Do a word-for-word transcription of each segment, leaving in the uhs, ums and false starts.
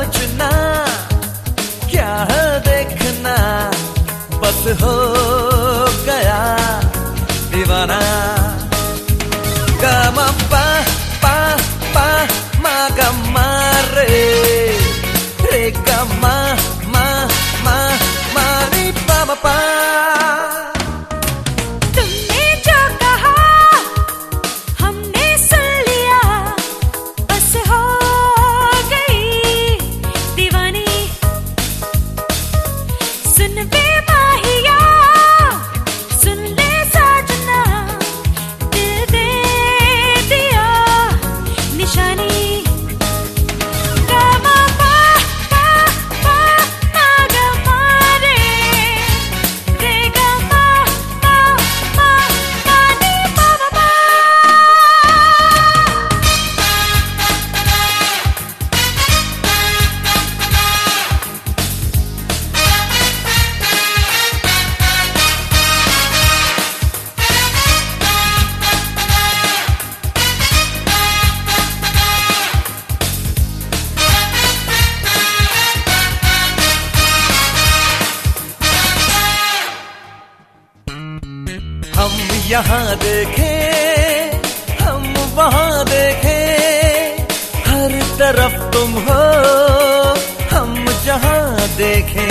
सोचना, क्या है देखना, बस हो गया दीवाना। गा पा पा पा मा गा मा रे रे गा मा मा मा मा रे पा मा पा। तुमने जो कहा हमने सुन लिया, बस हो गई दीवानी। सुन बे माहिया, सुन ले साजना, दिल दे दिया निशानी। हम यहाँ देखे, हम वहाँ देखे, हर तरफ तुम हो, हम जहाँ देखे।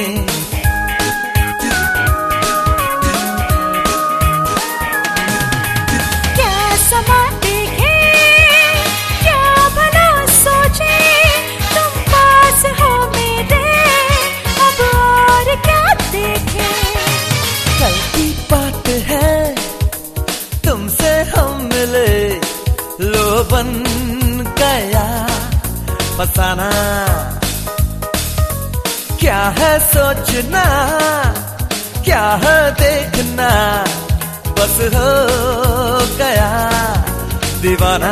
क्या समा देखे, क्या भला सोचे, तुम पास हो मेरे, अब और क्या देखे। कल की बात है, तुमसे हम मिले, लो बन गया फसाना। क्या है सोचना, क्या है देखना, बस हो गया दीवाना।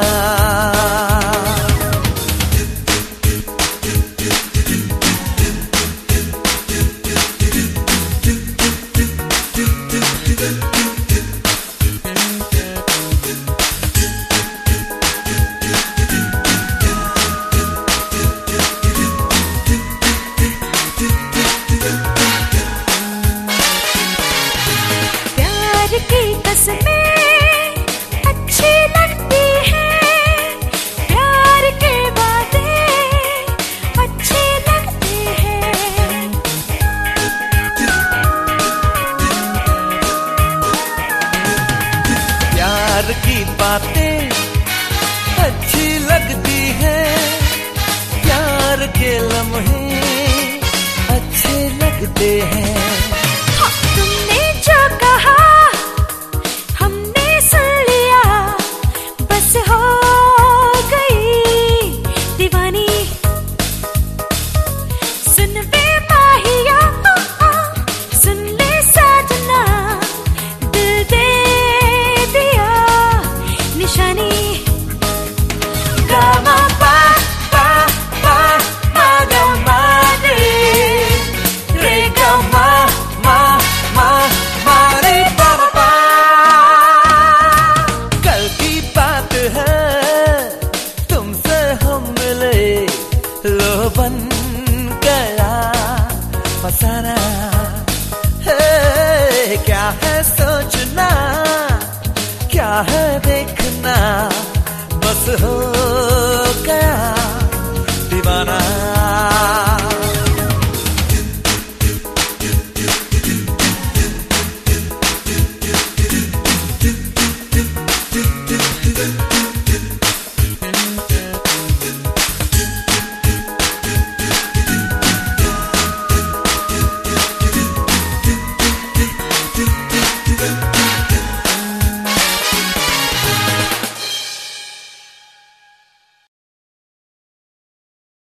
की कसमें अच्छी लगती हैं, प्यार के वादे अच्छे लगते हैं। प्यार की बातें अच्छी लगती हैं, प्यार के लम्हे अच्छे लगते हैं। हाँ, तुमने जो कहा बन गया फसाना। है क्या है सोचना, क्या है देखना, बस हो